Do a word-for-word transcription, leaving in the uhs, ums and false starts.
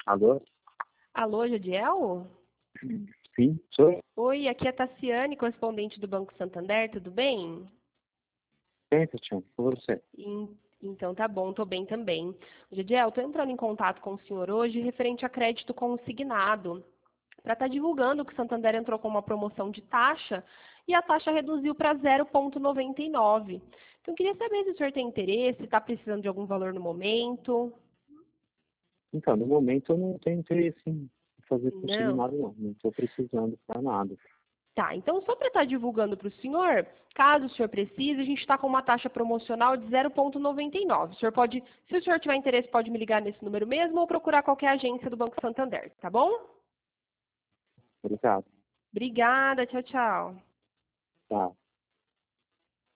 Alô? Alô, Jadiel? Sim, sou? Oi, aqui é a Tassiane, correspondente do Banco Santander, tudo bem? Bem, Tatiana, por você. En- Então tá bom, tô bem também. Jadiel, tô entrando em contato com o senhor hoje referente a crédito consignado, para estar divulgando que o Santander entrou com uma promoção de taxa e a taxa reduziu para zero vírgula noventa e nove. Então, eu queria saber se o senhor tem interesse, está precisando de algum valor no momento. Então, no momento eu não tenho interesse em fazer Não? consignado, não. Não estou precisando para nada. Tá, então só para estar divulgando para o senhor, caso o senhor precise, a gente está com uma taxa promocional de zero vírgula noventa e nove. O senhor pode, se o senhor tiver interesse, pode me ligar nesse número mesmo ou procurar qualquer agência do Banco Santander, tá bom? Obrigado. Obrigada, tchau, tchau. Tá.